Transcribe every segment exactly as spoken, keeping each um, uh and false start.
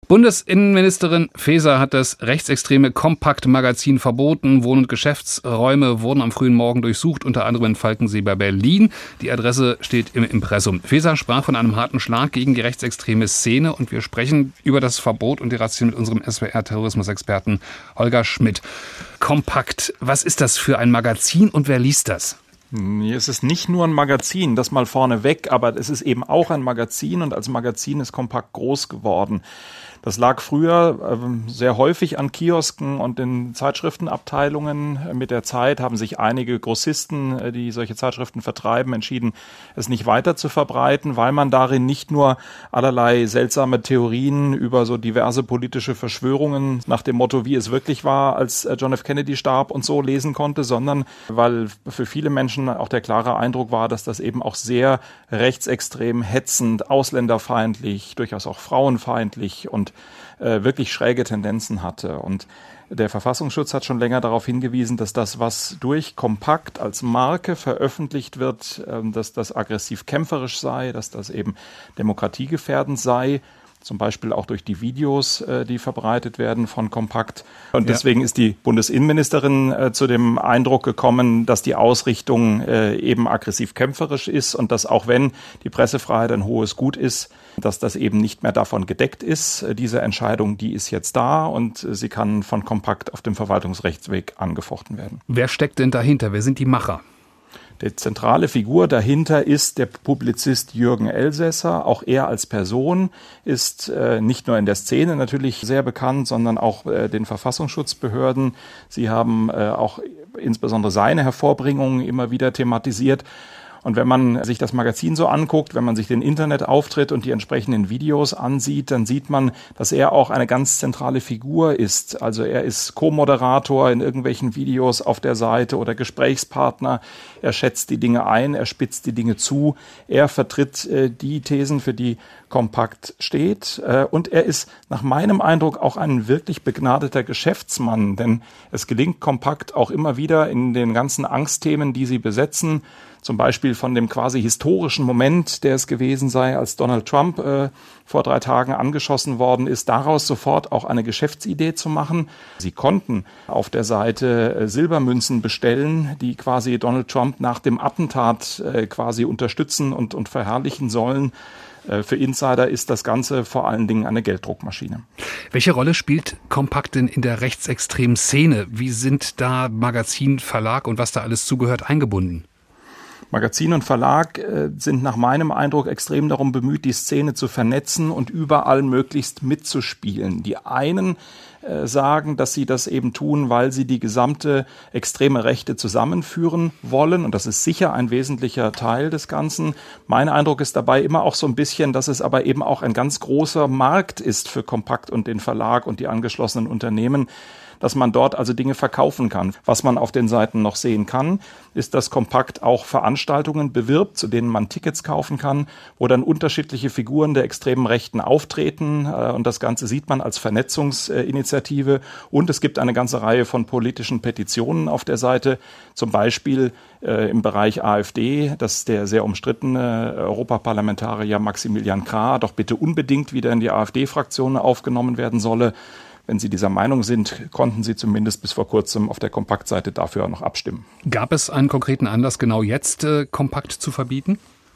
Bundesinnenministerin Faeser hat das rechtsextreme Kompakt-Magazin verboten. Wohn- und Geschäftsräume wurden am frühen Morgen durchsucht, unter anderem in Falkensee bei Berlin. Die Adresse steht im Impressum. Faeser sprach von einem harten Schlag gegen die rechtsextreme Szene und wir sprechen über das Verbot und die Razzien mit unserem S W R-Terrorismusexperten Holger Schmidt. Kompakt, was ist das für ein Magazin und wer liest das? Es ist nicht nur ein Magazin, das mal vorneweg, aber es ist eben auch ein Magazin und als Magazin ist Kompakt groß geworden. Das lag früher äh, sehr häufig an Kiosken und in Zeitschriftenabteilungen. Mit der Zeit haben sich einige Grossisten, äh, die solche Zeitschriften vertreiben, entschieden, es nicht weiter zu verbreiten, weil man darin nicht nur allerlei seltsame Theorien über so diverse politische Verschwörungen nach dem Motto, wie es wirklich war, als äh, John F. Kennedy starb und so lesen konnte, sondern weil für viele Menschen auch der klare Eindruck war, dass das eben auch sehr rechtsextrem, hetzend, ausländerfeindlich, durchaus auch frauenfeindlich und äh, wirklich schräge Tendenzen hatte. Und der Verfassungsschutz hat schon länger darauf hingewiesen, dass das, was durch Kompakt als Marke veröffentlicht wird, äh, dass das aggressiv kämpferisch sei, dass das eben demokratiegefährdend sei. Zum Beispiel auch durch die Videos, die verbreitet werden von Kompakt. Und deswegen ja. ist die Bundesinnenministerin äh, zu dem Eindruck gekommen, dass die Ausrichtung äh, eben aggressiv kämpferisch ist und dass auch wenn die Pressefreiheit ein hohes Gut ist, dass das eben nicht mehr davon gedeckt ist. Diese Entscheidung, die ist jetzt da und sie kann von Kompakt auf dem Verwaltungsrechtsweg angefochten werden. Wer steckt denn dahinter? Wer sind die Macher? Die zentrale Figur dahinter ist der Publizist Jürgen Elsässer. Auch er als Person ist äh, nicht nur in der Szene natürlich sehr bekannt, sondern auch äh, den Verfassungsschutzbehörden. Sie haben äh, auch insbesondere seine Hervorbringungen immer wieder thematisiert. Und wenn man sich das Magazin so anguckt, wenn man sich den Internetauftritt und die entsprechenden Videos ansieht, dann sieht man, dass er auch eine ganz zentrale Figur ist. Also er ist Co-Moderator in irgendwelchen Videos auf der Seite oder Gesprächspartner. Er schätzt die Dinge ein, er spitzt die Dinge zu. Er vertritt äh, die Thesen, für die Kompakt steht. Äh, und er ist nach meinem Eindruck auch ein wirklich begnadeter Geschäftsmann, denn es gelingt Kompakt auch immer wieder in den ganzen Angstthemen, die sie besetzen, zum Beispiel von dem quasi historischen Moment, der es gewesen sei, als Donald Trump äh, vor drei Tagen angeschossen worden ist, daraus sofort auch eine Geschäftsidee zu machen. Sie konnten auf der Seite äh, Silbermünzen bestellen, die quasi Donald Trump nach dem Attentat äh, quasi unterstützen und, und verherrlichen sollen. Äh, für Insider ist das Ganze vor allen Dingen eine Gelddruckmaschine. Welche Rolle spielt Kompakt denn in der rechtsextremen Szene? Wie sind da Magazin, Verlag und was da alles zugehört eingebunden? Magazin und Verlag äh, sind nach meinem Eindruck extrem darum bemüht, die Szene zu vernetzen und überall möglichst mitzuspielen. Die einen äh, sagen, dass sie das eben tun, weil sie die gesamte extreme Rechte zusammenführen wollen. Und das ist sicher ein wesentlicher Teil des Ganzen. Mein Eindruck ist dabei immer auch so ein bisschen, dass es aber eben auch ein ganz großer Markt ist für Kompakt und den Verlag und die angeschlossenen Unternehmen, dass man dort also Dinge verkaufen kann. Was man auf den Seiten noch sehen kann, ist, dass Kompakt auch Veranstaltungen bewirbt, zu denen man Tickets kaufen kann, wo dann unterschiedliche Figuren der extremen Rechten auftreten. Und das Ganze sieht man als Vernetzungsinitiative. Und es gibt eine ganze Reihe von politischen Petitionen auf der Seite, zum Beispiel äh, im Bereich AfD, dass der sehr umstrittene Europaparlamentarier Maximilian Krah doch bitte unbedingt wieder in die AfD-Fraktion aufgenommen werden solle. Wenn Sie dieser Meinung sind, konnten Sie zumindest bis vor kurzem auf der Kompakt-Seite dafür noch abstimmen. Gab es einen konkreten Anlass, genau jetzt äh, Kompakt zu verbieten?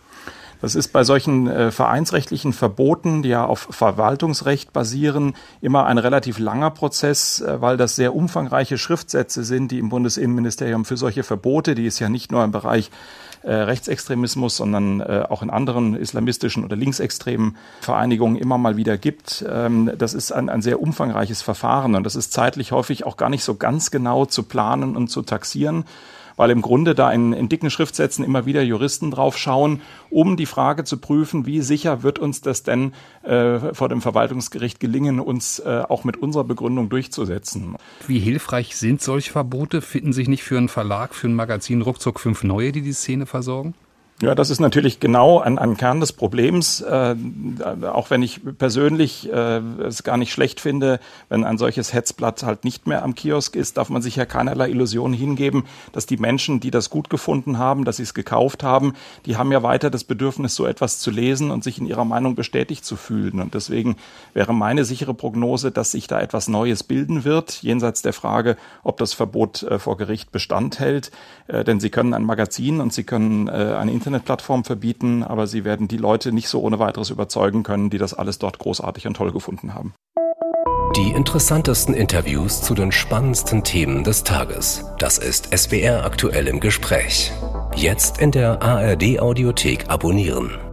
Das ist bei solchen äh, vereinsrechtlichen Verboten, die ja auf Verwaltungsrecht basieren, immer ein relativ langer Prozess, äh, weil das sehr umfangreiche Schriftsätze sind, die im Bundesinnenministerium für solche Verbote, die es ja nicht nur im Bereich äh, Rechtsextremismus, sondern äh, auch in anderen islamistischen oder linksextremen Vereinigungen immer mal wieder gibt. Ähm, das ist ein, ein sehr umfangreiches Verfahren und das ist zeitlich häufig auch gar nicht so ganz genau zu planen und zu taxieren, weil im Grunde da in, in dicken Schriftsätzen immer wieder Juristen drauf schauen, um die Frage zu prüfen, wie sicher wird uns das denn äh, vor dem Verwaltungsgericht gelingen, uns äh, auch mit unserer Begründung durchzusetzen. Wie hilfreich sind solche Verbote? Finden sich nicht für einen Verlag, für ein Magazin ruckzuck fünf neue, die die Szene versorgen? Ja, das ist natürlich genau ein, ein Kern des Problems, äh, auch wenn ich persönlich äh, es gar nicht schlecht finde, wenn ein solches Hetzblatt halt nicht mehr am Kiosk ist, darf man sich ja keinerlei Illusionen hingeben, dass die Menschen, die das gut gefunden haben, dass sie es gekauft haben, die haben ja weiter das Bedürfnis, so etwas zu lesen und sich in ihrer Meinung bestätigt zu fühlen. Und deswegen wäre meine sichere Prognose, dass sich da etwas Neues bilden wird, jenseits der Frage, ob das Verbot äh, vor Gericht Bestand hält. Äh, denn Sie können ein Magazin und Sie können äh, eine Internetplattform verbieten, aber sie werden die Leute nicht so ohne weiteres überzeugen können, die das alles dort großartig und toll gefunden haben. Die interessantesten Interviews zu den spannendsten Themen des Tages. Das ist S W R aktuell im Gespräch. Jetzt in der A R D Audiothek abonnieren.